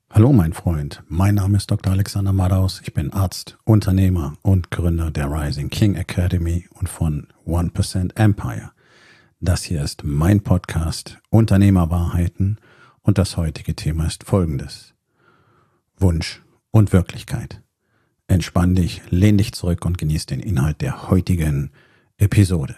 Hallo mein Freund, mein Name ist Dr. Alexander Madaus, ich bin Arzt, Unternehmer und Gründer der Rising King Academy und von 1% Empire. Das hier ist mein Podcast Unternehmerwahrheiten und das heutige Thema ist folgendes: Wunsch und Wirklichkeit. Entspann dich, lehn dich zurück und genieß den Inhalt der heutigen Episode.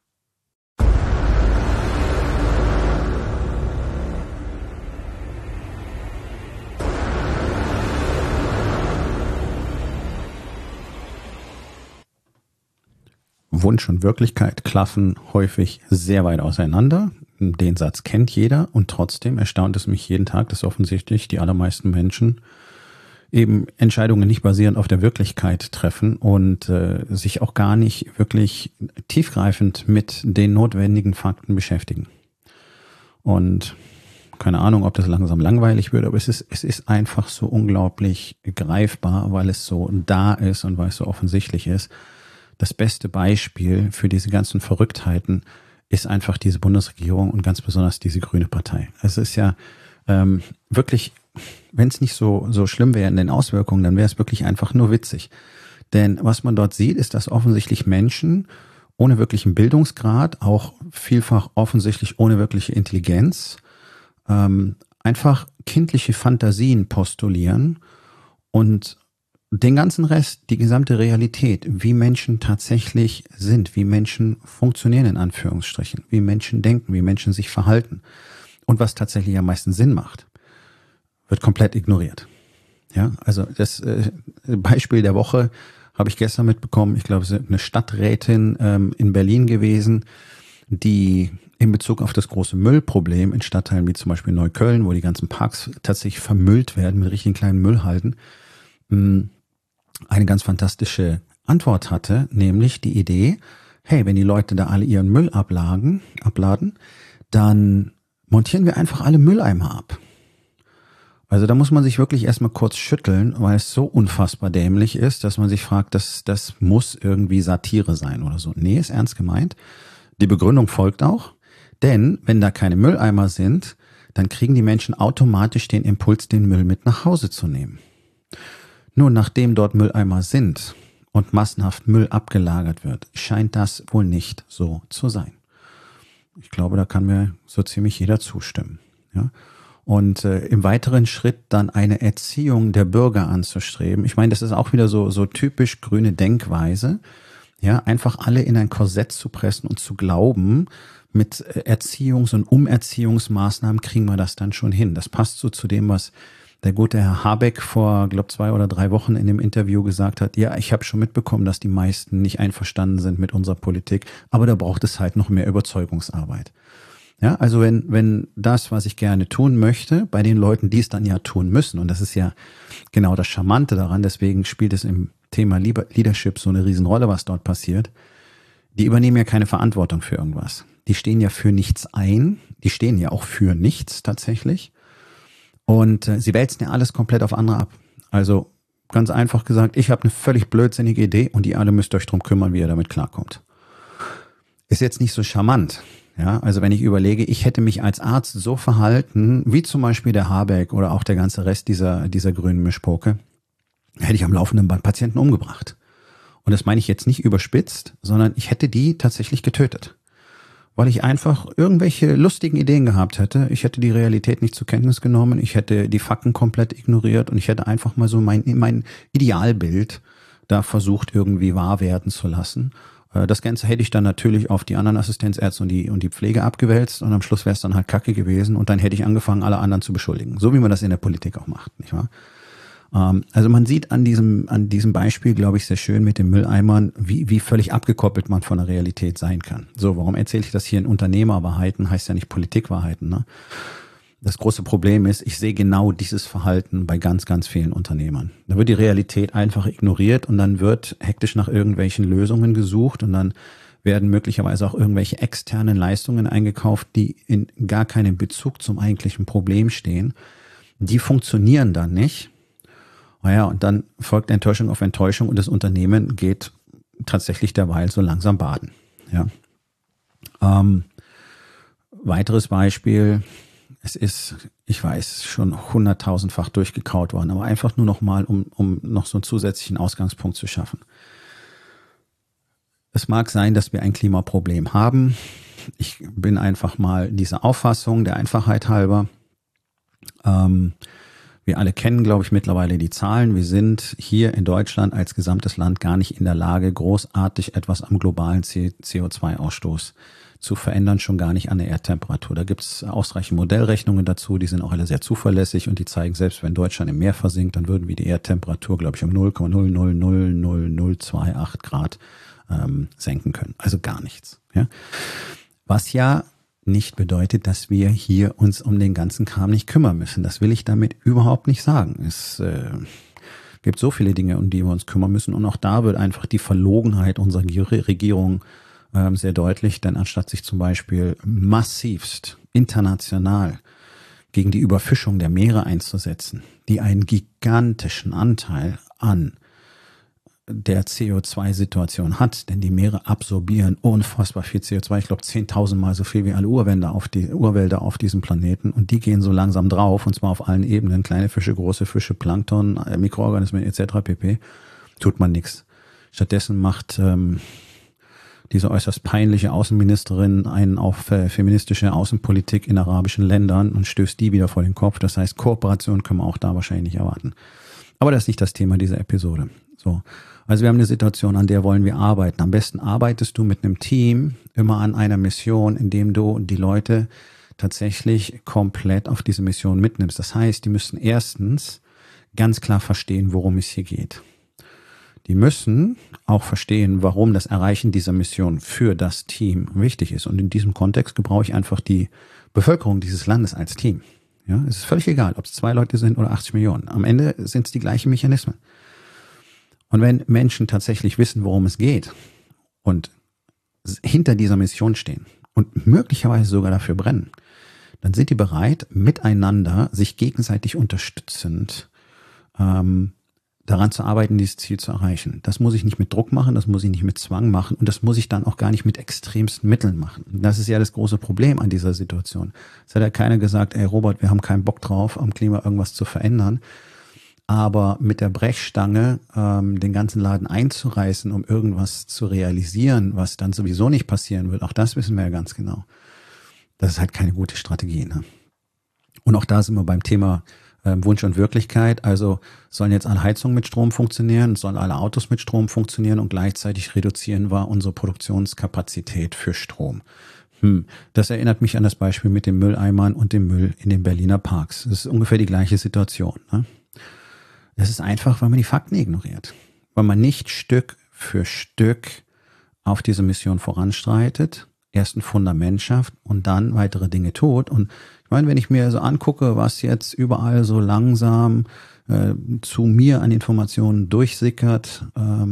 Wunsch und Wirklichkeit klaffen häufig sehr weit auseinander. Den Satz kennt jeder und trotzdem erstaunt es mich jeden Tag, dass offensichtlich die allermeisten Menschen eben Entscheidungen nicht basierend auf der Wirklichkeit treffen und sich auch gar nicht wirklich tiefgreifend mit den notwendigen Fakten beschäftigen. Und keine Ahnung, ob das langsam langweilig wird, aber es ist einfach so unglaublich greifbar, weil es so da ist und weil es so offensichtlich ist. Das beste Beispiel für diese ganzen Verrücktheiten ist einfach diese Bundesregierung und ganz besonders diese Grüne Partei. Es ist ja wirklich, wenn es nicht so schlimm wäre in den Auswirkungen, dann wäre es wirklich einfach nur witzig. Denn was man dort sieht, ist, dass offensichtlich Menschen ohne wirklichen Bildungsgrad, auch vielfach offensichtlich ohne wirkliche Intelligenz, einfach kindliche Fantasien postulieren und den ganzen Rest, die gesamte Realität, wie Menschen tatsächlich sind, wie Menschen funktionieren in Anführungsstrichen, wie Menschen denken, wie Menschen sich verhalten und was tatsächlich am meisten Sinn macht, wird komplett ignoriert. Ja, also das Beispiel der Woche habe ich gestern mitbekommen. Ich glaube, es ist eine Stadträtin in Berlin gewesen, die in Bezug auf das große Müllproblem in Stadtteilen wie zum Beispiel Neukölln, wo die ganzen Parks tatsächlich vermüllt werden mit richtigen kleinen Müllhalden, eine ganz fantastische Antwort hatte, nämlich die Idee, hey, wenn die Leute da alle ihren Müll abladen, dann montieren wir einfach alle Mülleimer ab. Also da muss man sich wirklich erstmal kurz schütteln, weil es so unfassbar dämlich ist, dass man sich fragt, das muss irgendwie Satire sein oder so. Nee, ist ernst gemeint. Die Begründung folgt auch, denn wenn da keine Mülleimer sind, dann kriegen die Menschen automatisch den Impuls, den Müll mit nach Hause zu nehmen. Nun, nachdem dort Mülleimer sind und massenhaft Müll abgelagert wird, scheint das wohl nicht so zu sein. Ich glaube, da kann mir so ziemlich jeder zustimmen. Ja? Und im weiteren Schritt dann eine Erziehung der Bürger anzustreben. Ich meine, das ist auch wieder so typisch grüne Denkweise. Ja, einfach alle in ein Korsett zu pressen und zu glauben, mit Erziehungs- und Umerziehungsmaßnahmen kriegen wir das dann schon hin. Das passt so zu dem, was der gute Herr Habeck vor, 2 oder 3 Wochen in dem Interview gesagt hat, ja, ich habe schon mitbekommen, dass die meisten nicht einverstanden sind mit unserer Politik, aber da braucht es halt noch mehr Überzeugungsarbeit. Ja, also wenn das, was ich gerne tun möchte, bei den Leuten, die es dann ja tun müssen, und das ist ja genau das Charmante daran, deswegen spielt es im Thema Leadership so eine Riesenrolle, was dort passiert, die übernehmen ja keine Verantwortung für irgendwas. Die stehen ja für nichts ein, die stehen ja auch für nichts tatsächlich. Und sie wälzen ja alles komplett auf andere ab. Also ganz einfach gesagt, ich habe eine völlig blödsinnige Idee und ihr alle müsst euch drum kümmern, wie ihr damit klarkommt. Ist jetzt nicht so charmant. Ja, also wenn ich überlege, ich hätte mich als Arzt so verhalten, wie zum Beispiel der Habeck oder auch der ganze Rest dieser grünen Mischpoke, hätte ich am laufenden Band Patienten umgebracht. Und das meine ich jetzt nicht überspitzt, sondern ich hätte die tatsächlich getötet. Weil ich einfach irgendwelche lustigen Ideen gehabt hätte. Ich hätte die Realität nicht zur Kenntnis genommen. Ich hätte die Fakten komplett ignoriert und ich hätte einfach mal so mein Idealbild da versucht, irgendwie wahr werden zu lassen. Das Ganze hätte ich dann natürlich auf die anderen Assistenzärzte und die Pflege abgewälzt und am Schluss wäre es dann halt Kacke gewesen und dann hätte ich angefangen, alle anderen zu beschuldigen. So wie man das in der Politik auch macht, nicht wahr? Also man sieht an diesem Beispiel, glaube ich, sehr schön mit den Mülleimern, wie völlig abgekoppelt man von der Realität sein kann. So, warum erzähle ich das hier in Unternehmerwahrheiten? Heißt ja nicht Politikwahrheiten, ne? Das große Problem ist, ich sehe genau dieses Verhalten bei ganz, ganz vielen Unternehmern. Da wird die Realität einfach ignoriert und dann wird hektisch nach irgendwelchen Lösungen gesucht und dann werden möglicherweise auch irgendwelche externen Leistungen eingekauft, die in gar keinem Bezug zum eigentlichen Problem stehen. Die funktionieren dann nicht. Naja, und dann folgt Enttäuschung auf Enttäuschung und das Unternehmen geht tatsächlich derweil so langsam baden. Ja. Weiteres Beispiel, es ist, ich weiß, schon 100.000-fach durchgekaut worden, aber einfach nur nochmal, um noch so einen zusätzlichen Ausgangspunkt zu schaffen. Es mag sein, dass wir ein Klimaproblem haben. Ich bin einfach mal dieser Auffassung, der Einfachheit halber. Wir alle kennen, glaube ich, mittlerweile die Zahlen. Wir sind hier in Deutschland als gesamtes Land gar nicht in der Lage, großartig etwas am globalen CO2-Ausstoß zu verändern, schon gar nicht an der Erdtemperatur. Da gibt es ausreichend Modellrechnungen dazu, die sind auch alle sehr zuverlässig und die zeigen, selbst wenn Deutschland im Meer versinkt, dann würden wir die Erdtemperatur, glaube ich, um 0,0000028 Grad senken können. Also gar nichts. Ja? Was ja nicht bedeutet, dass wir hier uns um den ganzen Kram nicht kümmern müssen. Das will ich damit überhaupt nicht sagen. Es gibt so viele Dinge, um die wir uns kümmern müssen. Und auch da wird einfach die Verlogenheit unserer Regierung sehr deutlich. Denn anstatt sich zum Beispiel massivst international gegen die Überfischung der Meere einzusetzen, die einen gigantischen Anteil an der CO2-Situation hat, denn die Meere absorbieren unfassbar viel CO2. Ich glaube 10.000 Mal so viel wie alle Urwälder auf diesem Planeten und die gehen so langsam drauf und zwar auf allen Ebenen. Kleine Fische, große Fische, Plankton, Mikroorganismen etc. pp. Tut man nichts. Stattdessen macht diese äußerst peinliche Außenministerin einen auf feministische Außenpolitik in arabischen Ländern und stößt die wieder vor den Kopf. Das heißt, Kooperation können wir auch da wahrscheinlich nicht erwarten. Aber das ist nicht das Thema dieser Episode. So. Also wir haben eine Situation, an der wollen wir arbeiten. Am besten arbeitest du mit einem Team immer an einer Mission, indem du die Leute tatsächlich komplett auf diese Mission mitnimmst. Das heißt, die müssen erstens ganz klar verstehen, worum es hier geht. Die müssen auch verstehen, warum das Erreichen dieser Mission für das Team wichtig ist. Und in diesem Kontext gebrauche ich einfach die Bevölkerung dieses Landes als Team. Ja, es ist völlig egal, ob es 2 Leute sind oder 80 Millionen. Am Ende sind es die gleichen Mechanismen. Und wenn Menschen tatsächlich wissen, worum es geht und hinter dieser Mission stehen und möglicherweise sogar dafür brennen, dann sind die bereit, miteinander, sich gegenseitig unterstützend daran zu arbeiten, dieses Ziel zu erreichen. Das muss ich nicht mit Druck machen, das muss ich nicht mit Zwang machen und das muss ich dann auch gar nicht mit extremsten Mitteln machen. Das ist ja das große Problem an dieser Situation. Es hat ja keiner gesagt, ey Robert, wir haben keinen Bock drauf, am Klima irgendwas zu verändern. Aber mit der Brechstange den ganzen Laden einzureißen, um irgendwas zu realisieren, was dann sowieso nicht passieren wird, auch das wissen wir ja ganz genau. Das ist halt keine gute Strategie. Ne? Und auch da sind wir beim Thema Wunsch und Wirklichkeit. Also sollen jetzt alle Heizungen mit Strom funktionieren, sollen alle Autos mit Strom funktionieren und gleichzeitig reduzieren wir unsere Produktionskapazität für Strom. Das erinnert mich an das Beispiel mit den Mülleimern und dem Müll in den Berliner Parks. Das ist ungefähr die gleiche Situation. Ne? Das ist einfach, weil man die Fakten ignoriert. Weil man nicht Stück für Stück auf diese Mission voranstreitet, erst ein Fundament schafft und dann weitere Dinge tut. Und ich meine, wenn ich mir so angucke, was jetzt überall so langsam zu mir an Informationen durchsickert,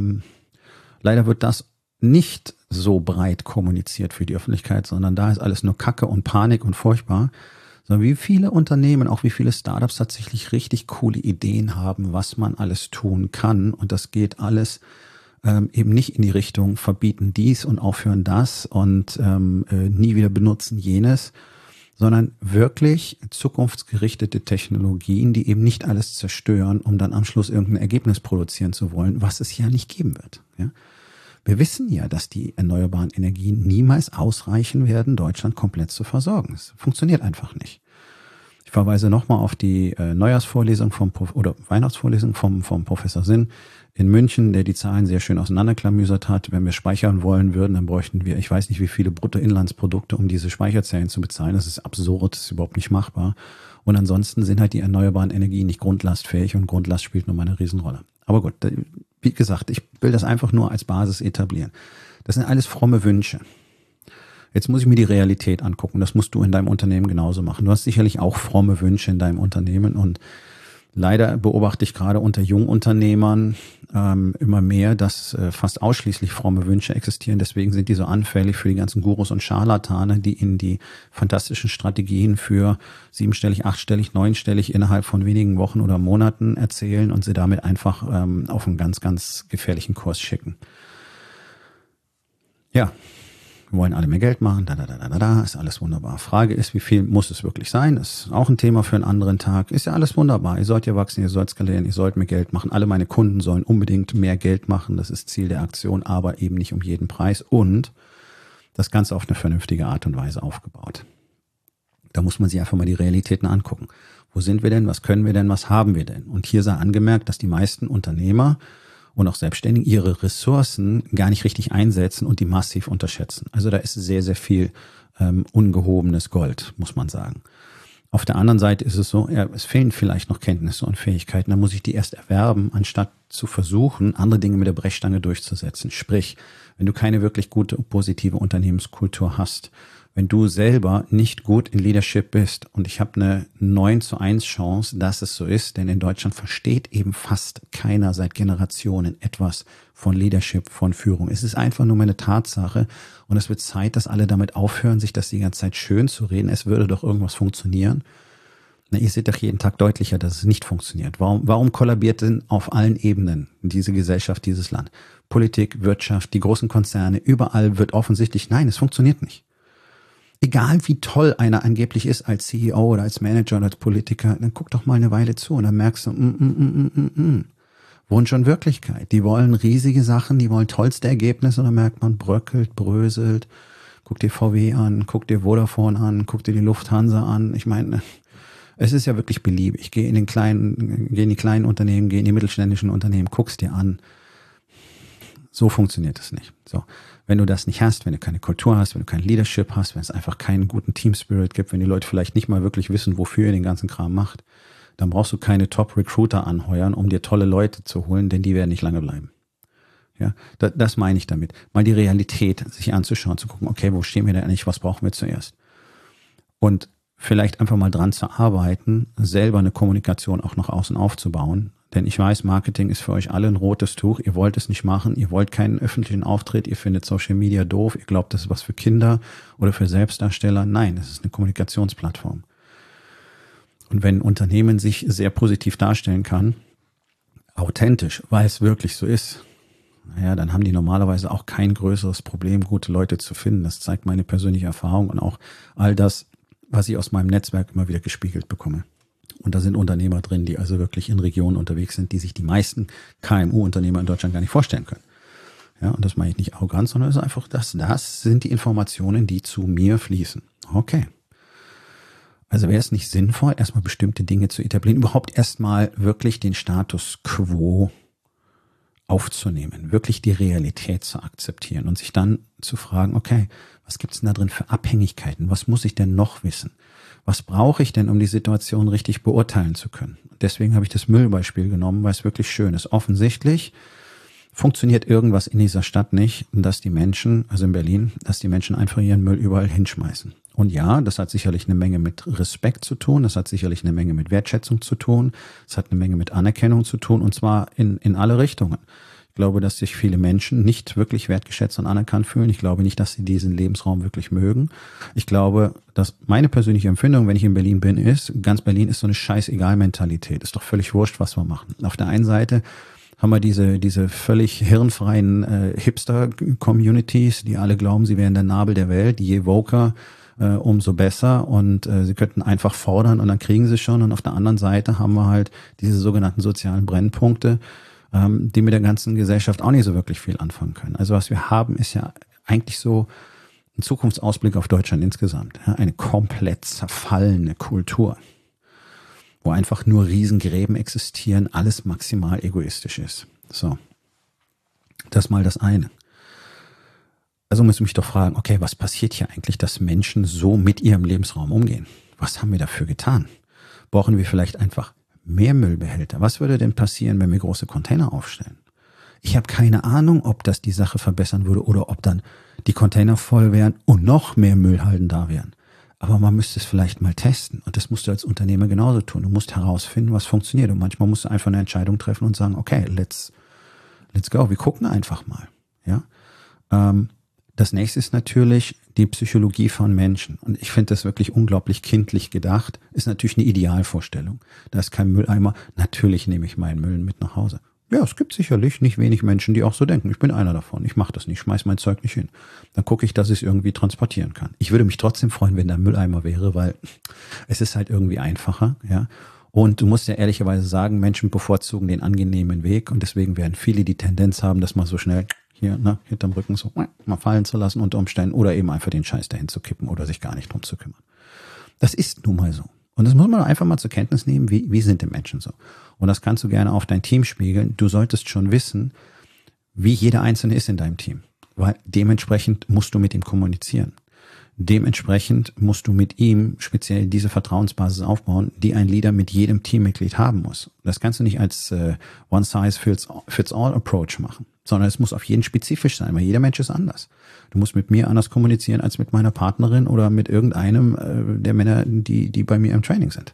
leider wird das nicht so breit kommuniziert für die Öffentlichkeit, sondern da ist alles nur Kacke und Panik und furchtbar. Sondern wie viele Unternehmen, auch wie viele Startups tatsächlich richtig coole Ideen haben, was man alles tun kann. Und das geht alles eben nicht in die Richtung verbieten dies und aufhören das und nie wieder benutzen jenes, sondern wirklich zukunftsgerichtete Technologien, die eben nicht alles zerstören, um dann am Schluss irgendein Ergebnis produzieren zu wollen, was es ja nicht geben wird. Ja? Wir wissen ja, dass die erneuerbaren Energien niemals ausreichen werden, Deutschland komplett zu versorgen. Es funktioniert einfach nicht. Ich verweise nochmal auf die Neujahrsvorlesung oder Weihnachtsvorlesung vom Professor Sinn in München, der die Zahlen sehr schön auseinanderklamüsert hat. Wenn wir speichern wollen würden, dann bräuchten wir, ich weiß nicht, wie viele Bruttoinlandsprodukte, um diese Speicherzellen zu bezahlen. Das ist absurd, das ist überhaupt nicht machbar. Und ansonsten sind halt die erneuerbaren Energien nicht grundlastfähig und Grundlast spielt nun mal eine Riesenrolle. Aber gut, wie gesagt, ich will das einfach nur als Basis etablieren. Das sind alles fromme Wünsche. Jetzt muss ich mir die Realität angucken. Das musst du in deinem Unternehmen genauso machen. Du hast sicherlich auch fromme Wünsche in deinem Unternehmen und leider beobachte ich gerade unter Jungunternehmern immer mehr, dass fast ausschließlich fromme Wünsche existieren. Deswegen sind die so anfällig für die ganzen Gurus und Scharlatane, die ihnen die fantastischen Strategien für 7-stellig, 8-stellig, 9-stellig innerhalb von wenigen Wochen oder Monaten erzählen und sie damit einfach auf einen ganz, ganz gefährlichen Kurs schicken. Ja, Wir wollen alle mehr Geld machen, ist alles wunderbar. Frage ist, wie viel muss es wirklich sein? Ist auch ein Thema für einen anderen Tag. Ist ja alles wunderbar. Ihr sollt ja wachsen, ihr sollt skalieren, ihr sollt mehr Geld machen. Alle meine Kunden sollen unbedingt mehr Geld machen. Das ist Ziel der Aktion, aber eben nicht um jeden Preis. Und das Ganze auf eine vernünftige Art und Weise aufgebaut. Da muss man sich einfach mal die Realitäten angucken. Wo sind wir denn? Was können wir denn? Was haben wir denn? Und hier sei angemerkt, dass die meisten Unternehmer und auch Selbstständigen ihre Ressourcen gar nicht richtig einsetzen und die massiv unterschätzen. Also da ist sehr, sehr viel ungehobenes Gold, muss man sagen. Auf der anderen Seite ist es so, ja, es fehlen vielleicht noch Kenntnisse und Fähigkeiten. Da muss ich die erst erwerben, anstatt zu versuchen, andere Dinge mit der Brechstange durchzusetzen. Sprich, wenn du keine wirklich gute, positive Unternehmenskultur hast, wenn du selber nicht gut in Leadership bist, und ich habe eine 9:1 Chance, dass es so ist, denn in Deutschland versteht eben fast keiner seit Generationen etwas von Leadership, von Führung. Es ist einfach nur eine Tatsache und es wird Zeit, dass alle damit aufhören, sich das die ganze Zeit schön zu reden. Es würde doch irgendwas funktionieren. Na, ihr seht doch jeden Tag deutlicher, dass es nicht funktioniert. Warum kollabiert denn auf allen Ebenen diese Gesellschaft, dieses Land? Politik, Wirtschaft, die großen Konzerne, überall wird offensichtlich, nein, es funktioniert nicht. Egal wie toll einer angeblich ist als CEO oder als Manager oder als Politiker, dann guck doch mal eine Weile zu und dann merkst du, Wunsch und Wirklichkeit. Die wollen riesige Sachen, die wollen tollste Ergebnisse und dann merkt man, bröckelt, bröselt. Guck dir VW an, guck dir Vodafone an, guck dir die Lufthansa an. Ich meine, es ist ja wirklich beliebig. Geh in die kleinen Unternehmen, geh in die mittelständischen Unternehmen, guck's dir an. So funktioniert es nicht. So. Wenn du das nicht hast, wenn du keine Kultur hast, wenn du kein Leadership hast, wenn es einfach keinen guten Team-Spirit gibt, wenn die Leute vielleicht nicht mal wirklich wissen, wofür ihr den ganzen Kram macht, dann brauchst du keine Top-Recruiter anheuern, um dir tolle Leute zu holen, denn die werden nicht lange bleiben. Ja, das meine ich damit. Mal die Realität sich anzuschauen, zu gucken, okay, wo stehen wir denn eigentlich, was brauchen wir zuerst? Und vielleicht einfach mal dran zu arbeiten, selber eine Kommunikation auch nach außen aufzubauen. Denn ich weiß, Marketing ist für euch alle ein rotes Tuch. Ihr wollt es nicht machen. Ihr wollt keinen öffentlichen Auftritt. Ihr findet Social Media doof. Ihr glaubt, das ist was für Kinder oder für Selbstdarsteller. Nein, es ist eine Kommunikationsplattform. Und wenn ein Unternehmen sich sehr positiv darstellen kann, authentisch, weil es wirklich so ist, naja, dann haben die normalerweise auch kein größeres Problem, gute Leute zu finden. Das zeigt meine persönliche Erfahrung und auch all das, was ich aus meinem Netzwerk immer wieder gespiegelt bekomme. Und da sind Unternehmer drin, die also wirklich in Regionen unterwegs sind, die sich die meisten KMU-Unternehmer in Deutschland gar nicht vorstellen können. Ja, und das meine ich nicht arrogant, sondern es ist einfach, das sind die Informationen, die zu mir fließen. Okay. Also wäre es nicht sinnvoll, erstmal bestimmte Dinge zu etablieren, überhaupt erstmal wirklich den Status quo aufzunehmen, wirklich die Realität zu akzeptieren und sich dann zu fragen, okay, was gibt's denn da drin für Abhängigkeiten? Was muss ich denn noch wissen? Was brauche ich denn, um die Situation richtig beurteilen zu können? Deswegen habe ich das Müllbeispiel genommen, weil es wirklich schön ist. Offensichtlich funktioniert irgendwas in dieser Stadt nicht, dass die Menschen, also in Berlin, dass die Menschen einfach ihren Müll überall hinschmeißen. Und ja, das hat sicherlich eine Menge mit Respekt zu tun, das hat sicherlich eine Menge mit Wertschätzung zu tun, es hat eine Menge mit Anerkennung zu tun, und zwar in alle Richtungen. Ich glaube, dass sich viele Menschen nicht wirklich wertgeschätzt und anerkannt fühlen. Ich glaube nicht, dass sie diesen Lebensraum wirklich mögen. Ich glaube, dass meine persönliche Empfindung, wenn ich in Berlin bin, ist, ganz Berlin ist so eine Scheißegal-Mentalität. Ist doch völlig wurscht, was wir machen. Auf der einen Seite haben wir diese völlig hirnfreien Hipster-Communities, die alle glauben, sie wären der Nabel der Welt. Je woker, umso besser, und sie könnten einfach fordern und dann kriegen sie schon. Und auf der anderen Seite haben wir halt diese sogenannten sozialen Brennpunkte, die mit der ganzen Gesellschaft auch nicht so wirklich viel anfangen können. Also was wir haben, ist ja eigentlich so ein Zukunftsausblick auf Deutschland insgesamt. Ja, eine komplett zerfallene Kultur, wo einfach nur Riesengräben existieren, alles maximal egoistisch ist. So, das mal das eine. Also muss ich mich doch fragen, okay, was passiert hier eigentlich, dass Menschen so mit ihrem Lebensraum umgehen? Was haben wir dafür getan? Brauchen wir vielleicht einfach mehr Müllbehälter? Was würde denn passieren, wenn wir große Container aufstellen? Ich habe keine Ahnung, ob das die Sache verbessern würde oder ob dann die Container voll wären und noch mehr Müllhalden da wären. Aber man müsste es vielleicht mal testen. Und das musst du als Unternehmer genauso tun. Du musst herausfinden, was funktioniert. Und manchmal musst du einfach eine Entscheidung treffen und sagen, okay, let's go. Wir gucken einfach mal. Ja. Das nächste ist natürlich die Psychologie von Menschen. Und ich finde das wirklich unglaublich kindlich gedacht. Ist natürlich eine Idealvorstellung. Da ist kein Mülleimer. Natürlich nehme ich meinen Müll mit nach Hause. Ja, es gibt sicherlich nicht wenig Menschen, die auch so denken. Ich bin einer davon. Ich mache das nicht, schmeiß mein Zeug nicht hin. Dann gucke ich, dass ich es irgendwie transportieren kann. Ich würde mich trotzdem freuen, wenn da ein Mülleimer wäre, weil es ist halt irgendwie einfacher, ja. Und du musst ja ehrlicherweise sagen, Menschen bevorzugen den angenehmen Weg und deswegen werden viele die Tendenz haben, das mal so schnell hier, ne, hinterm Rücken so mal fallen zu lassen unter Umständen oder eben einfach den Scheiß dahin zu kippen oder sich gar nicht drum zu kümmern. Das ist nun mal so. Und das muss man einfach mal zur Kenntnis nehmen, wie sind die Menschen so. Und das kannst du gerne auf dein Team spiegeln. Du solltest schon wissen, wie jeder Einzelne ist in deinem Team. Weil dementsprechend musst du mit ihm kommunizieren. Dementsprechend musst du mit ihm speziell diese Vertrauensbasis aufbauen, die ein Leader mit jedem Teammitglied haben muss. Das kannst du nicht als One-Size-Fits-All-Approach machen, sondern es muss auf jeden spezifisch sein, weil jeder Mensch ist anders. Du musst mit mir anders kommunizieren als mit meiner Partnerin oder mit irgendeinem der Männer, die bei mir im Training sind.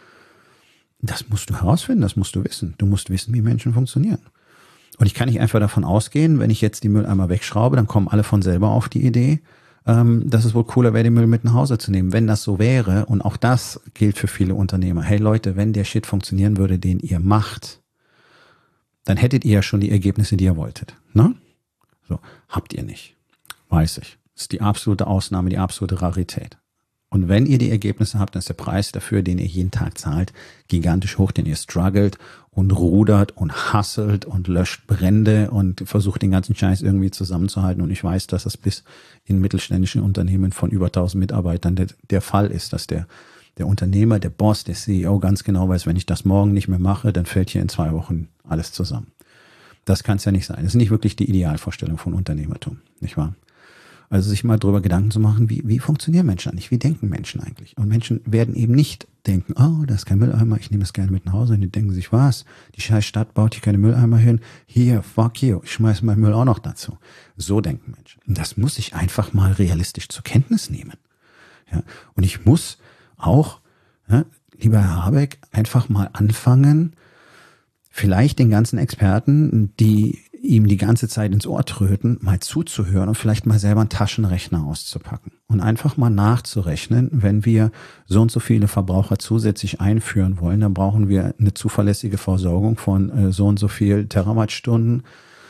Das musst du herausfinden, das musst du wissen. Du musst wissen, wie Menschen funktionieren. Und ich kann nicht einfach davon ausgehen, wenn ich jetzt die Mülleimer wegschraube, dann kommen alle von selber auf die Idee, dass es wohl cooler wäre, den Müll mit nach Hause zu nehmen. Wenn das so wäre, und auch das gilt für viele Unternehmer, hey Leute, wenn der Shit funktionieren würde, den ihr macht, dann hättet ihr ja schon die Ergebnisse, die ihr wolltet. Ne? So, habt ihr nicht. Weiß ich. Das ist die absolute Ausnahme, die absolute Rarität. Und wenn ihr die Ergebnisse habt, dann ist der Preis dafür, den ihr jeden Tag zahlt, gigantisch hoch, denn ihr struggelt und rudert und hustelt und löscht Brände und versucht den ganzen Scheiß irgendwie zusammenzuhalten. Und ich weiß, dass das bis in mittelständischen Unternehmen von über 1000 Mitarbeitern der Fall ist, dass der Unternehmer, der Boss, der CEO ganz genau weiß, wenn ich das morgen nicht mehr mache, dann fällt hier in 2 Wochen alles zusammen. Das kann es ja nicht sein. Das ist nicht wirklich die Idealvorstellung von Unternehmertum, nicht wahr? Also sich mal drüber Gedanken zu machen, wie funktionieren Menschen eigentlich, wie denken Menschen eigentlich? Und Menschen werden eben nicht denken, oh, da ist kein Mülleimer, ich nehme das gerne mit nach Hause. Und die denken sich, was? Die scheiß Stadt baut hier keine Mülleimer hin. Hier, fuck you, ich schmeiße meinen Müll auch noch dazu. So denken Menschen. Und das muss ich einfach mal realistisch zur Kenntnis nehmen. Ja? Und ich muss auch, ja, lieber Herr Habeck, einfach mal anfangen, vielleicht den ganzen Experten, die ihm die ganze Zeit ins Ohr tröten, mal zuzuhören und vielleicht mal selber einen Taschenrechner auszupacken und einfach mal nachzurechnen, wenn wir so und so viele Verbraucher zusätzlich einführen wollen, dann brauchen wir eine zuverlässige Versorgung von so und so viel Terawattstunden.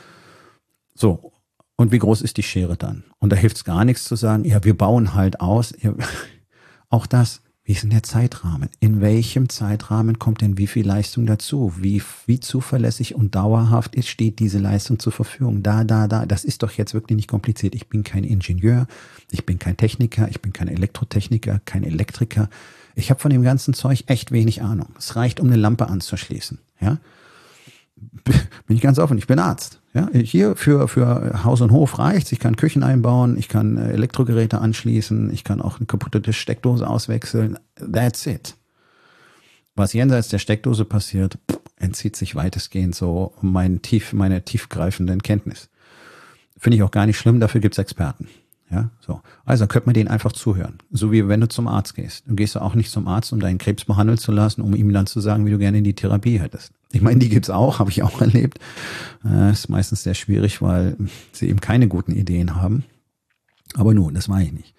So, und wie groß ist die Schere dann? Und da hilft es gar nichts zu sagen, ja, wir bauen halt aus. Ja, auch das. Wie ist denn der Zeitrahmen? In welchem Zeitrahmen kommt denn wie viel Leistung dazu? Wie zuverlässig und dauerhaft steht diese Leistung zur Verfügung? Da. Das ist doch jetzt wirklich nicht kompliziert. Ich bin kein Ingenieur, ich bin kein Techniker, ich bin kein Elektrotechniker, kein Elektriker. Ich habe von dem ganzen Zeug echt wenig Ahnung. Es reicht, um eine Lampe anzuschließen. Ja? Bin ich ganz offen, ich bin Arzt. Ja, hier für Haus und Hof reicht's. Ich kann Küchen einbauen, ich kann Elektrogeräte anschließen, ich kann auch eine kaputte Steckdose auswechseln. That's it. Was jenseits der Steckdose passiert, entzieht sich weitestgehend so meine tiefgreifenden Kenntnis. Finde ich auch gar nicht schlimm, dafür gibt's Experten. Ja, so. Also könnte man denen einfach zuhören. So wie wenn du zum Arzt gehst. Du gehst auch nicht zum Arzt, um deinen Krebs behandeln zu lassen, um ihm dann zu sagen, wie du gerne in die Therapie hättest. Ich meine, die gibt's auch, habe ich auch erlebt. Ist meistens sehr schwierig, weil sie eben keine guten Ideen haben. Aber nun, das mache ich nicht.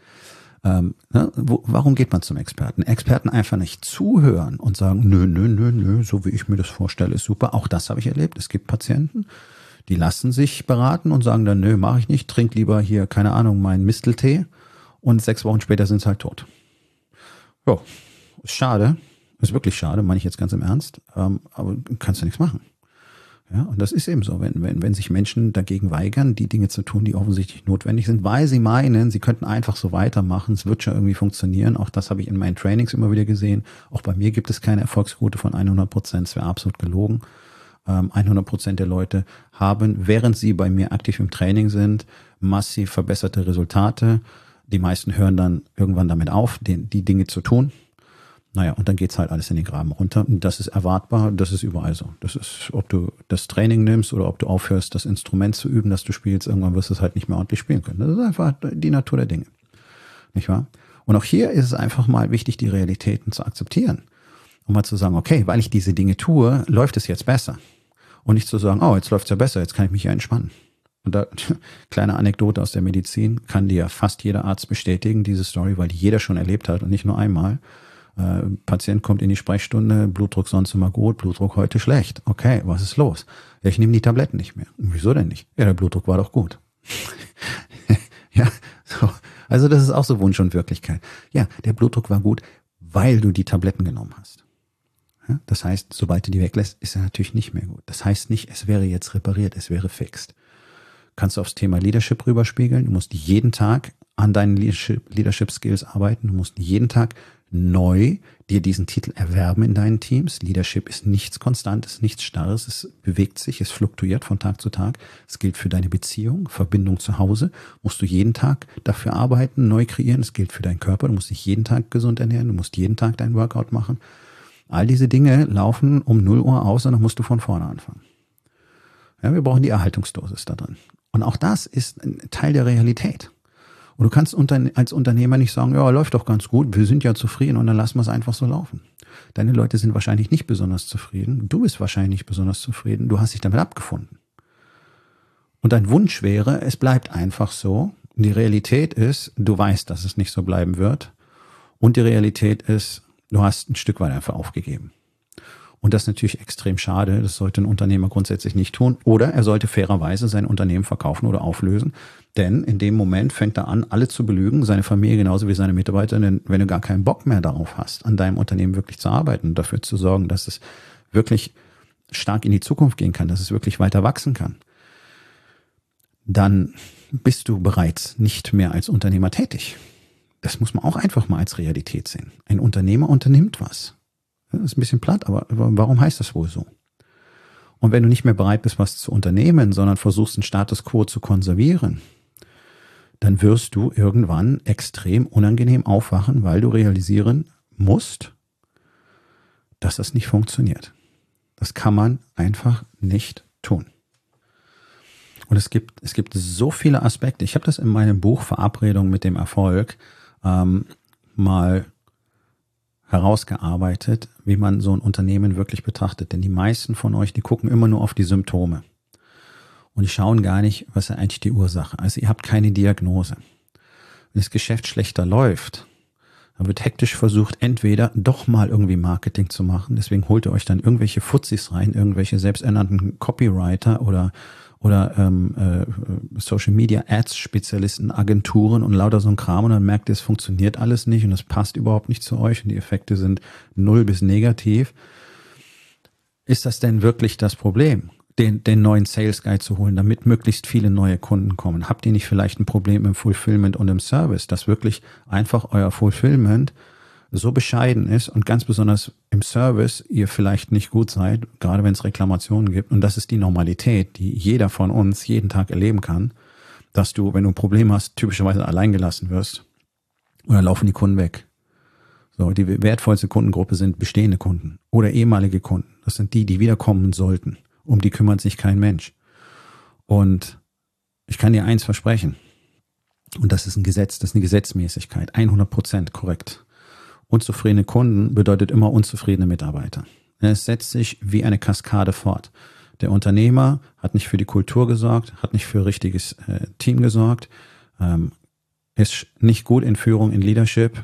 Warum geht man zum Experten? Experten einfach nicht zuhören und sagen, nö, so wie ich mir das vorstelle, ist super. Auch das habe ich erlebt. Es gibt Patienten, die lassen sich beraten und sagen dann, nö, mache ich nicht, trink lieber hier, keine Ahnung, meinen Misteltee und 6 Wochen später sind sie halt tot. Ja, ist schade, ist wirklich schade, meine ich jetzt ganz im Ernst, aber kannst du nichts machen. Ja, und das ist eben so, wenn sich Menschen dagegen weigern, die Dinge zu tun, die offensichtlich notwendig sind, weil sie meinen, sie könnten einfach so weitermachen, es wird schon irgendwie funktionieren. Auch das habe ich in meinen Trainings immer wieder gesehen. Auch bei mir gibt es keine Erfolgsquote von 100%, es wäre absolut gelogen. 100% der Leute haben, während sie bei mir aktiv im Training sind, massiv verbesserte Resultate. Die meisten hören dann irgendwann damit auf, die Dinge zu tun. Naja, und dann geht's halt alles in den Graben runter. Und das ist erwartbar, das ist überall so. Das ist, ob du das Training nimmst oder ob du aufhörst, das Instrument zu üben, das du spielst, irgendwann wirst du es halt nicht mehr ordentlich spielen können. Das ist einfach die Natur der Dinge. Nicht wahr? Und auch hier ist es einfach mal wichtig, die Realitäten zu akzeptieren. Um mal zu sagen, okay, weil ich diese Dinge tue, läuft es jetzt besser. Und nicht zu sagen, oh, jetzt läuft's ja besser, jetzt kann ich mich ja entspannen. Und da, kleine Anekdote aus der Medizin, kann dir fast jeder Arzt bestätigen, diese Story, weil die jeder schon erlebt hat und nicht nur einmal. Patient kommt in die Sprechstunde, Blutdruck sonst immer gut, Blutdruck heute schlecht. Okay, was ist los? Ja, ich nehme die Tabletten nicht mehr. Wieso denn nicht? Ja, der Blutdruck war doch gut. Ja, so. Also das ist auch so Wunsch und Wirklichkeit. Ja, der Blutdruck war gut, weil du die Tabletten genommen hast. Ja, das heißt, sobald du die weglässt, ist er natürlich nicht mehr gut. Das heißt nicht, es wäre jetzt repariert, es wäre fixt. Kannst du aufs Thema Leadership rüberspiegeln. Du musst jeden Tag an deinen Leadership Skills arbeiten. Du musst jeden Tag neu dir diesen Titel erwerben in deinen Teams. Leadership ist nichts Konstantes, nichts Starres. Es bewegt sich, es fluktuiert von Tag zu Tag. Es gilt für deine Beziehung, Verbindung zu Hause. Musst du jeden Tag dafür arbeiten, neu kreieren. Es gilt für deinen Körper. Du musst dich jeden Tag gesund ernähren. Du musst jeden Tag deinen Workout machen. All diese Dinge laufen um 0 Uhr aus und dann musst du von vorne anfangen. Ja, wir brauchen die Erhaltungsdosis da drin. Und auch das ist ein Teil der Realität. Und du kannst als Unternehmer nicht sagen, ja, läuft doch ganz gut, wir sind ja zufrieden und dann lassen wir es einfach so laufen. Deine Leute sind wahrscheinlich nicht besonders zufrieden, du bist wahrscheinlich nicht besonders zufrieden, du hast dich damit abgefunden. Und dein Wunsch wäre, es bleibt einfach so. Und die Realität ist, du weißt, dass es nicht so bleiben wird. Und die Realität ist, du hast ein Stück weit einfach aufgegeben. Und das ist natürlich extrem schade. Das sollte ein Unternehmer grundsätzlich nicht tun. Oder er sollte fairerweise sein Unternehmen verkaufen oder auflösen. Denn in dem Moment fängt er an, alle zu belügen, seine Familie genauso wie seine Mitarbeiter. Denn wenn du gar keinen Bock mehr darauf hast, an deinem Unternehmen wirklich zu arbeiten und dafür zu sorgen, dass es wirklich stark in die Zukunft gehen kann, dass es wirklich weiter wachsen kann, dann bist du bereits nicht mehr als Unternehmer tätig. Das muss man auch einfach mal als Realität sehen. Ein Unternehmer unternimmt was. Das ist ein bisschen platt, aber warum heißt das wohl so? Und wenn du nicht mehr bereit bist, was zu unternehmen, sondern versuchst, den Status quo zu konservieren, dann wirst du irgendwann extrem unangenehm aufwachen, weil du realisieren musst, dass das nicht funktioniert. Das kann man einfach nicht tun. Und es gibt so viele Aspekte. Ich habe das in meinem Buch Verabredung mit dem Erfolg mal herausgearbeitet, wie man so ein Unternehmen wirklich betrachtet. Denn die meisten von euch, die gucken immer nur auf die Symptome. Und die schauen gar nicht, was ist eigentlich die Ursache. Also ihr habt keine Diagnose. Wenn das Geschäft schlechter läuft, dann wird hektisch versucht, entweder doch mal irgendwie Marketing zu machen. Deswegen holt ihr euch dann irgendwelche Fuzis rein, irgendwelche selbsternannten Copywriter oder Social Media Ads Spezialisten, Agenturen und lauter so ein Kram und dann merkt ihr, es funktioniert alles nicht und es passt überhaupt nicht zu euch und die Effekte sind 0 bis negativ. Ist das denn wirklich das Problem, den neuen Sales Guide zu holen, damit möglichst viele neue Kunden kommen? Habt ihr nicht vielleicht ein Problem im Fulfillment und im Service, dass wirklich einfach euer Fulfillment so bescheiden ist und ganz besonders im Service ihr vielleicht nicht gut seid, gerade wenn es Reklamationen gibt. Und das ist die Normalität, die jeder von uns jeden Tag erleben kann, dass du, wenn du ein Problem hast, typischerweise allein gelassen wirst und dann laufen die Kunden weg. So, die wertvollste Kundengruppe sind bestehende Kunden oder ehemalige Kunden. Das sind die wiederkommen sollten. Um die kümmert sich kein Mensch. Und ich kann dir eins versprechen. Und das ist ein Gesetz, das ist eine Gesetzmäßigkeit. 100% korrekt. Unzufriedene Kunden bedeutet immer unzufriedene Mitarbeiter. Es setzt sich wie eine Kaskade fort. Der Unternehmer hat nicht für die Kultur gesorgt, hat nicht für ein richtiges Team gesorgt, ist nicht gut in Führung, in Leadership.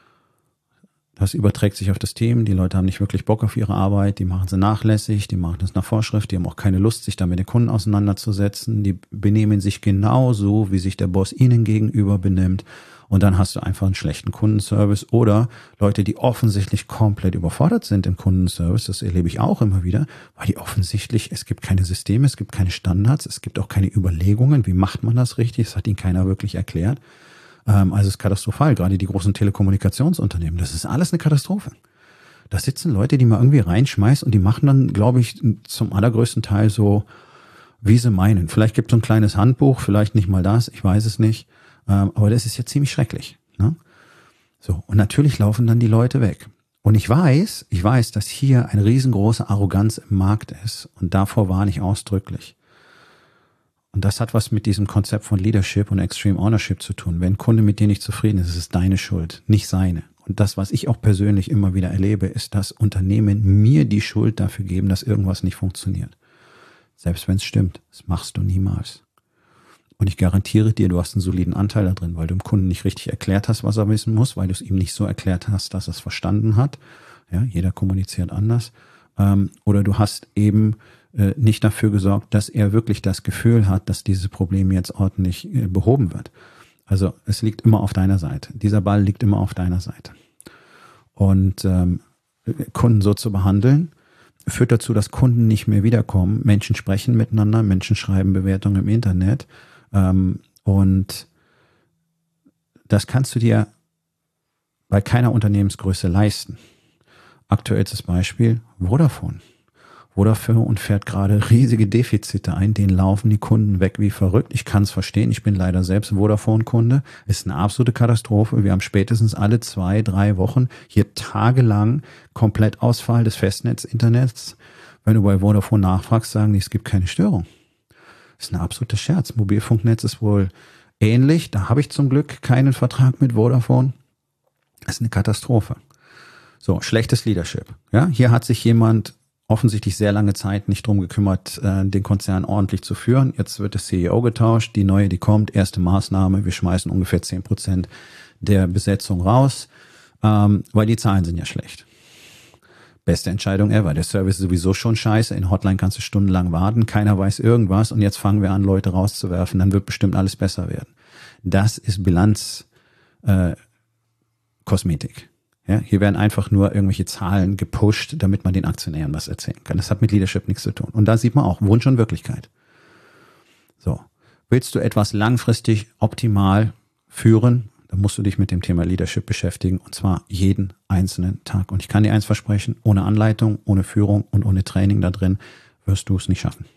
Das überträgt sich auf das Team. Die Leute haben nicht wirklich Bock auf ihre Arbeit, die machen sie nachlässig, die machen das nach Vorschrift, die haben auch keine Lust, sich da mit den Kunden auseinanderzusetzen. Die benehmen sich genauso, wie sich der Boss ihnen gegenüber benimmt. Und dann hast du einfach einen schlechten Kundenservice oder Leute, die offensichtlich komplett überfordert sind im Kundenservice. Das erlebe ich auch immer wieder, weil die offensichtlich, es gibt keine Systeme, es gibt keine Standards, es gibt auch keine Überlegungen, wie macht man das richtig, das hat ihnen keiner wirklich erklärt. Also es ist katastrophal, gerade die großen Telekommunikationsunternehmen, das ist alles eine Katastrophe. Da sitzen Leute, die man irgendwie reinschmeißt und die machen dann, glaube ich, zum allergrößten Teil so, wie sie meinen. Vielleicht gibt es so ein kleines Handbuch, vielleicht nicht mal das, ich weiß es nicht. Aber das ist ja ziemlich schrecklich. Ne? So, und natürlich laufen dann die Leute weg. Und ich weiß, dass hier eine riesengroße Arroganz im Markt ist. Und davor warne ich ausdrücklich. Und das hat was mit diesem Konzept von Leadership und Extreme Ownership zu tun. Wenn ein Kunde mit dir nicht zufrieden ist, ist es deine Schuld, nicht seine. Und das, was ich auch persönlich immer wieder erlebe, ist, dass Unternehmen mir die Schuld dafür geben, dass irgendwas nicht funktioniert. Selbst wenn es stimmt, das machst du niemals. Und ich garantiere dir, du hast einen soliden Anteil da drin, weil du dem Kunden nicht richtig erklärt hast, was er wissen muss, weil du es ihm nicht so erklärt hast, dass er es verstanden hat. Ja, jeder kommuniziert anders. Oder du hast eben nicht dafür gesorgt, dass er wirklich das Gefühl hat, dass dieses Problem jetzt ordentlich behoben wird. Also es liegt immer auf deiner Seite. Dieser Ball liegt immer auf deiner Seite. Und Kunden so zu behandeln, führt dazu, dass Kunden nicht mehr wiederkommen. Menschen sprechen miteinander, Menschen schreiben Bewertungen im Internet. Und das kannst du dir bei keiner Unternehmensgröße leisten. Aktuelles Beispiel, Vodafone. Vodafone fährt gerade riesige Defizite ein, denen laufen die Kunden weg wie verrückt. Ich kann es verstehen, ich bin leider selbst Vodafone-Kunde. Ist eine absolute Katastrophe. Wir haben spätestens alle 2-3 Wochen hier tagelang Komplettausfall des Festnetz-Internets. Wenn du bei Vodafone nachfragst, sagen die, es gibt keine Störung. Das ist ein absoluter Scherz. Mobilfunknetz ist wohl ähnlich. Da habe ich zum Glück keinen Vertrag mit Vodafone. Das ist eine Katastrophe. So, schlechtes Leadership. Ja, hier hat sich jemand offensichtlich sehr lange Zeit nicht drum gekümmert, den Konzern ordentlich zu führen. Jetzt wird der CEO getauscht, die neue, die kommt, erste Maßnahme, wir schmeißen ungefähr 10% der Besetzung raus, weil die Zahlen sind ja schlecht. Beste Entscheidung ever. Der Service ist sowieso schon scheiße. In Hotline kannst du stundenlang warten, keiner weiß irgendwas und jetzt fangen wir an, Leute rauszuwerfen, dann wird bestimmt alles besser werden. Das ist Bilanzkosmetik. Ja, hier werden einfach nur irgendwelche Zahlen gepusht, damit man den Aktionären was erzählen kann. Das hat mit Leadership nichts zu tun. Und da sieht man auch Wunsch und Wirklichkeit. So, willst du etwas langfristig optimal führen, dann musst du dich mit dem Thema Leadership beschäftigen und zwar jeden einzelnen Tag. Und ich kann dir eins versprechen, ohne Anleitung, ohne Führung und ohne Training da drin wirst du es nicht schaffen.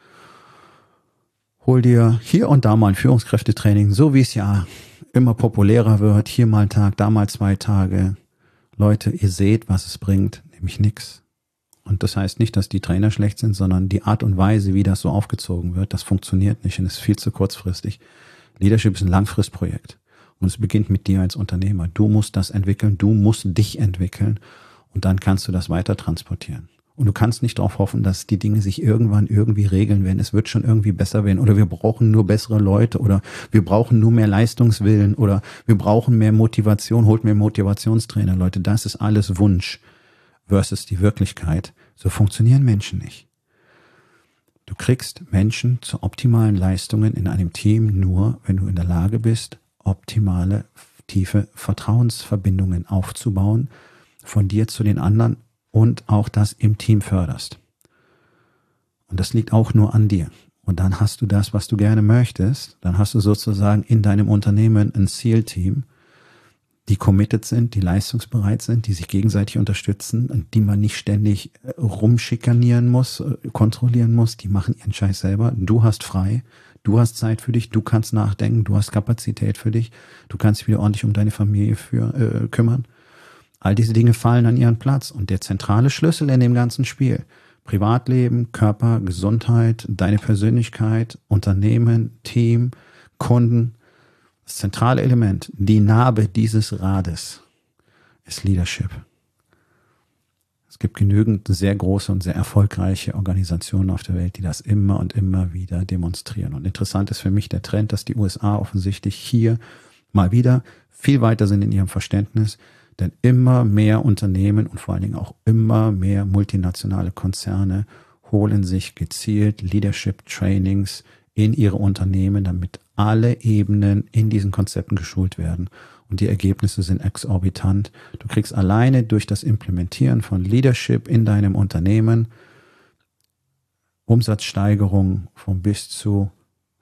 Hol dir hier und da mal ein Führungskräftetraining, so wie es ja immer populärer wird. Hier mal einen Tag, da mal 2 Tage. Leute, ihr seht, was es bringt, nämlich nichts. Und das heißt nicht, dass die Trainer schlecht sind, sondern die Art und Weise, wie das so aufgezogen wird, das funktioniert nicht und ist viel zu kurzfristig. Leadership ist ein Langfristprojekt und es beginnt mit dir als Unternehmer. Du musst das entwickeln, du musst dich entwickeln und dann kannst du das weiter transportieren. Und du kannst nicht darauf hoffen, dass die Dinge sich irgendwann irgendwie regeln werden. Es wird schon irgendwie besser werden. Oder wir brauchen nur bessere Leute. Oder wir brauchen nur mehr Leistungswillen. Oder wir brauchen mehr Motivation. Holt mehr Motivationstrainer. Leute, das ist alles Wunsch versus die Wirklichkeit. So funktionieren Menschen nicht. Du kriegst Menschen zu optimalen Leistungen in einem Team nur, wenn du in der Lage bist, optimale, tiefe Vertrauensverbindungen aufzubauen, von dir zu den anderen und auch das im Team förderst. Und das liegt auch nur an dir. Und dann hast du das, was du gerne möchtest. Dann hast du sozusagen in deinem Unternehmen ein SEAL-Team, die committed sind, die leistungsbereit sind, die sich gegenseitig unterstützen und die man nicht ständig rumschikanieren muss, kontrollieren muss. Die machen ihren Scheiß selber. Du hast frei. Du hast Zeit für dich. Du kannst nachdenken. Du hast Kapazität für dich. Du kannst dich wieder ordentlich um deine Familie kümmern. All diese Dinge fallen an ihren Platz und der zentrale Schlüssel in dem ganzen Spiel, Privatleben, Körper, Gesundheit, deine Persönlichkeit, Unternehmen, Team, Kunden, das zentrale Element, die Narbe dieses Rades ist Leadership. Es gibt genügend sehr große und sehr erfolgreiche Organisationen auf der Welt, die das immer und immer wieder demonstrieren. Und interessant ist für mich der Trend, dass die USA offensichtlich hier mal wieder viel weiter sind in ihrem Verständnis. Denn immer mehr Unternehmen und vor allen Dingen auch immer mehr multinationale Konzerne holen sich gezielt Leadership-Trainings in ihre Unternehmen, damit alle Ebenen in diesen Konzepten geschult werden. Und die Ergebnisse sind exorbitant. Du kriegst alleine durch das Implementieren von Leadership in deinem Unternehmen Umsatzsteigerungen von bis zu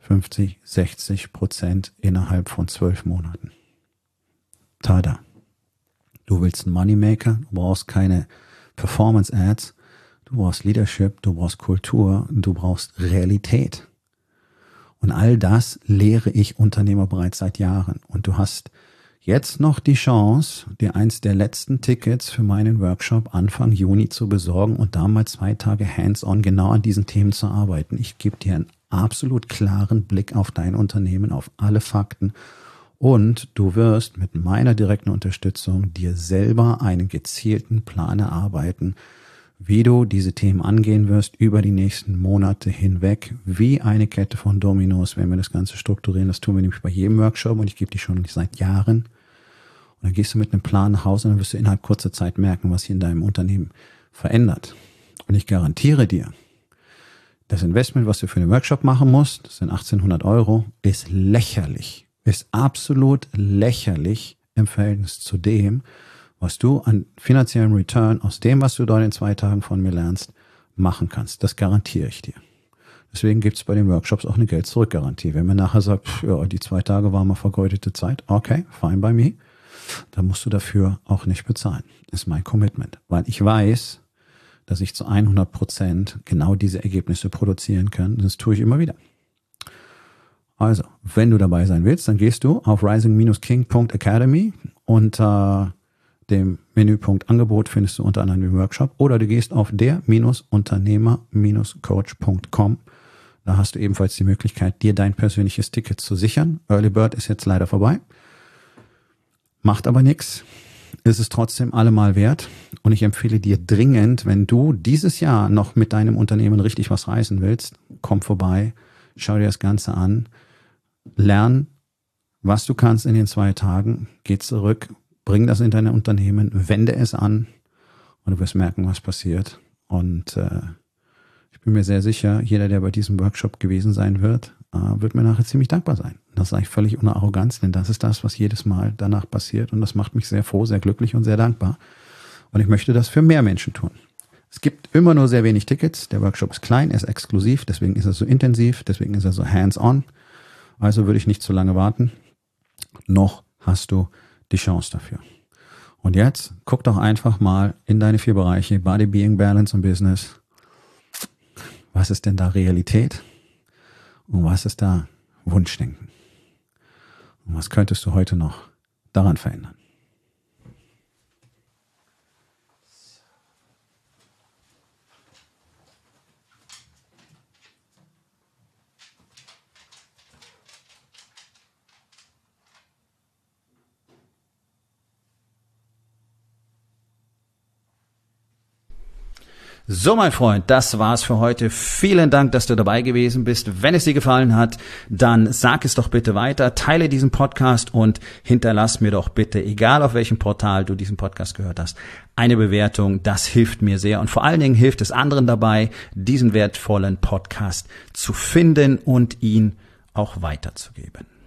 50-60% innerhalb von 12 Monaten. Tada! Du willst einen Moneymaker, du brauchst keine Performance-Ads, du brauchst Leadership, du brauchst Kultur, du brauchst Realität. Und all das lehre ich Unternehmer bereits seit Jahren. Und du hast jetzt noch die Chance, dir eins der letzten Tickets für meinen Workshop Anfang Juni zu besorgen und da mal 2 Tage hands-on genau an diesen Themen zu arbeiten. Ich gebe dir einen absolut klaren Blick auf dein Unternehmen, auf alle Fakten. Und du wirst mit meiner direkten Unterstützung dir selber einen gezielten Plan erarbeiten, wie du diese Themen angehen wirst über die nächsten Monate hinweg, wie eine Kette von Dominos, wenn wir das Ganze strukturieren. Das tun wir nämlich bei jedem Workshop und ich gebe die schon seit Jahren. Und dann gehst du mit einem Plan nach Hause und dann wirst du innerhalb kurzer Zeit merken, was sich in deinem Unternehmen verändert. Und ich garantiere dir, das Investment, was du für den Workshop machen musst, das sind 1.800 €, ist lächerlich, ist absolut lächerlich im Verhältnis zu dem, was du an finanziellem Return aus dem, was du dort in 2 Tagen von mir lernst, machen kannst. Das garantiere ich dir. Deswegen gibt es bei den Workshops auch eine Geld-Zurück-Garantie. Wenn man nachher sagt, ja, die 2 Tage waren mal vergeudete Zeit, okay, fine by me, dann musst du dafür auch nicht bezahlen. Das ist mein Commitment. Weil ich weiß, dass ich zu 100% genau diese Ergebnisse produzieren kann. Das tue ich immer wieder. Also, wenn du dabei sein willst, dann gehst du auf rising-king.academy. Unter dem Menüpunkt Angebot findest du unter anderem den Workshop. Oder du gehst auf der-unternehmer-coach.com. Da hast du ebenfalls die Möglichkeit, dir dein persönliches Ticket zu sichern. Early Bird ist jetzt leider vorbei. Macht aber nichts. Ist es trotzdem allemal wert. Und ich empfehle dir dringend, wenn du dieses Jahr noch mit deinem Unternehmen richtig was reißen willst, komm vorbei, schau dir das Ganze an, lern, was du kannst in den 2 Tagen, geh zurück, bring das in dein Unternehmen, wende es an und du wirst merken, was passiert. Und ich bin mir sehr sicher, jeder, der bei diesem Workshop gewesen sein wird mir nachher ziemlich dankbar sein. Das sage ich völlig ohne Arroganz, denn das ist das, was jedes Mal danach passiert und das macht mich sehr froh, sehr glücklich und sehr dankbar. Und ich möchte das für mehr Menschen tun. Es gibt immer nur sehr wenig Tickets. Der Workshop ist klein, er ist exklusiv, deswegen ist er so intensiv, deswegen ist er so hands-on. Also würde ich nicht zu lange warten. Noch hast du die Chance dafür. Und jetzt guck doch einfach mal in deine 4 Bereiche, Body, Being, Balance und Business. Was ist denn da Realität? Und was ist da Wunschdenken? Und was könntest du heute noch daran verändern? So, mein Freund, das war's für heute. Vielen Dank, dass du dabei gewesen bist. Wenn es dir gefallen hat, dann sag es doch bitte weiter, teile diesen Podcast und hinterlass mir doch bitte, egal auf welchem Portal du diesen Podcast gehört hast, eine Bewertung. Das hilft mir sehr und vor allen Dingen hilft es anderen dabei, diesen wertvollen Podcast zu finden und ihn auch weiterzugeben.